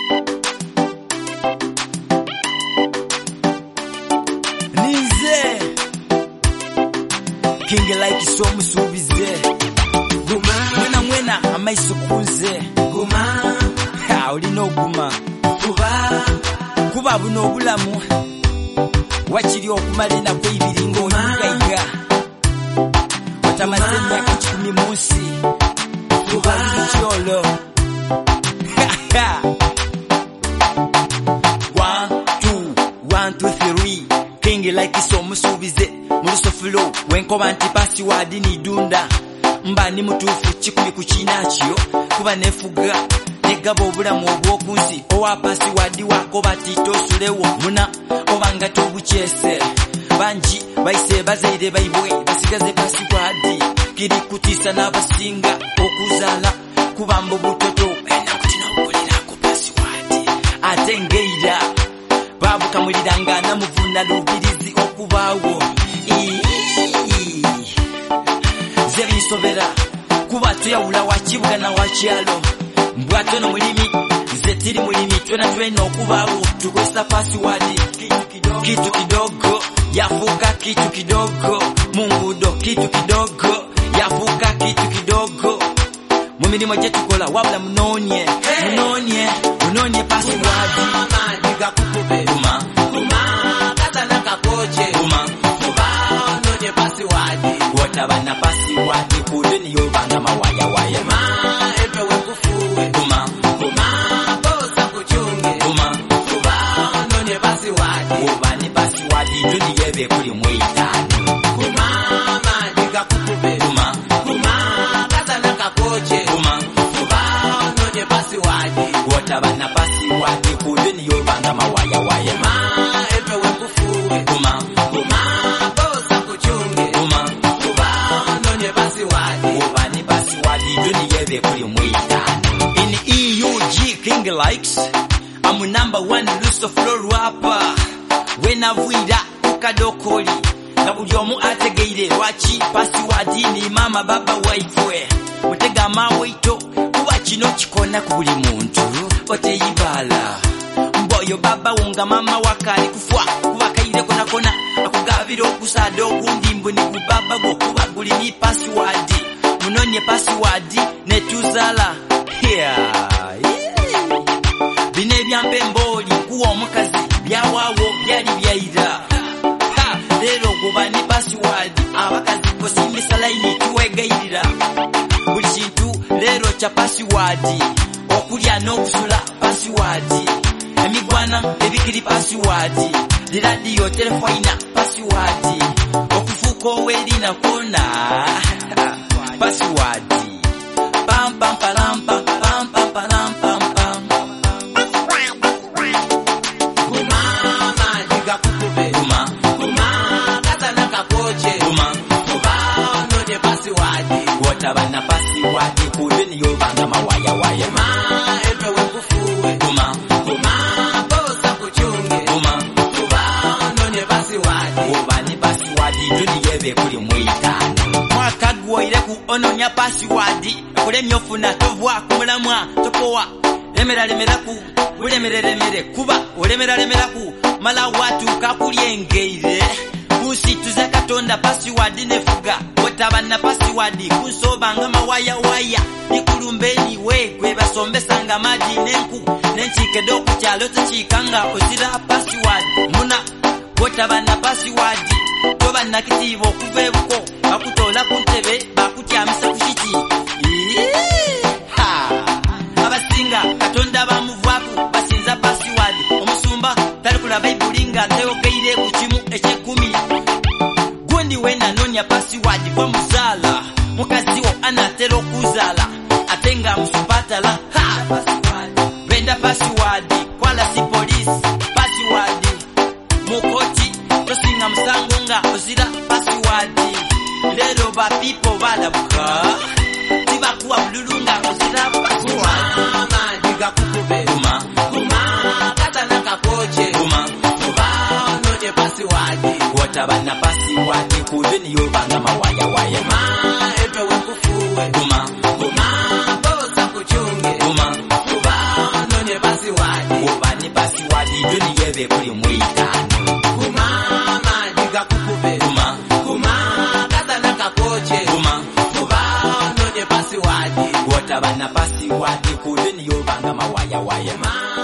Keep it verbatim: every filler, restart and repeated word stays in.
Nize King like so musubize Guma Mwena mwena amaiso kunze Guma Ha uli no guma Kuba Kuba buno bulamu Wachiri okumalina kwe ibiringo Yugaiga Watamaze myaka kikumi munsi Kuba bicholo One, two, one, two, three King like so musubize Muruso flow Wenkoba nti password ni dunda Mba ni mutufu chikumi kuchinachio Kuba nefuga Negabo obulamu obwokunsi Owa password wako batito sulewo Muna obanga tobuchese Banji baise bazaire baibwe Basigaze password Kiri kutisa n'abasinga okuzala Kubambo butoto Ena kutina ukolera ku password Atengeira Babu kamuliranga na muvuna lubirizi okubawo Zebi sobera Kuba tuyawula wachibuga na wachialo Mbwato no mulimi Zetiri mulimi Twena twena okubawo Tukwesa password Kitu kidogo Yafuka kitu kidogo Mungudo kitu kidogo Yafuka kitu kidogo Mumilimo jetukola wabla mnonye Mnonye Mnonye password Diga kupube Kuma Kuma Kata naka koje Kuma Kuba Nonye password Watabana password Kude niyo banga mawaya waya Ma Epe wekufuwe Kuma Kuma Bosa kuchunge Kuma Kuba Nonye password Ubani password Juni yebe kuli mwitani Kuma Diga kupube Kuma Kuma Kata naka koje Kuma Kuba Nonye password Watabana password Kude niyo banga mawaya waya Ma Epe wekufuwe Kuma Kuma Bosa kuchunge Kuma Kuba Nonye password Ubani password Juni yebe kuli mwitani In E U G King likes I'm number one Luso flow rapper When avuira ukadokoli Kabuli omu ategeire Wachi password ni mama baba waifwe Mutega mawaito Kuba chino chikona kubuli muntu Ote ibala Mboyo baba unga mama wakali kufwa Kuba kaire kona kona Akugaviro kusado kundimbu ni kubaba go Kuba guli ni password Munonye password Netuzala Yeah Bine byampe mboli Kuwa omukazi Byawawo byali byaira Ha Lero kuba ni password Abakazi kosimbisa line tuwegairira Buli kintu lero cha password Okulya n'okusula password Emigwana ebikiri password Radio telefona password Okufuka owelina kona Password Pam pam param pam pam pam param pam pam Kuma diga kupube Kuma Kuma kata naka koje Kuma Kuba nonye password Watabana password Kude niyo banga mawaya waya Ma epe wekufuwe Kuma Kuma Bosa kuchunge Kuma Kuba nonye password Ubani password Juni yebe kuli mwitani Mwaka guwaire ku ononya password Kule myofuna tovwa kumulamwa topowa Lemera lemera ku Ulemere lemere kuba Ulemera lemera ku Mala watu kakulyengeire Kusituza katonda password nefuga Watabana password Kunsobanga mawaya waya Nikulumbeni wegwe basombesanga maji nenku Nenchike doku chalote chikanga Ozira password Muna Watabana password Toba nakitivo kuvebuko Bakutola kuntebe Bakutyamisa kushiki Ha Abasinga katonda bamuvwaku Basinza password Omusumba Talikula baibulinga Teogeire kuchimu echekumi Gundi wena nonya password Kwa muzala Mukaziwo anatero kuzala Atenga musupatala Ha Brenda password Kwala si police Password Mukoti Tosinga musangunga Ozira password Lero ba people balabuka Tiba kuwa bululunga Ozira password Mama diga kupube Kuma Kuma Kata naka koje Kuma Kuba nonye password Watabana password Kude niyo banga mawaya waya Ma epe wekufuwe Kuma Kuma Bosa kuchunge Kuma Kuba nonye password atano. Kumama diga kukube. Kuma. Kuma kata na kakoche. Kuma. Kuba nonye password. Wota bana password kuleni yo banga mawaya waya. Kuma.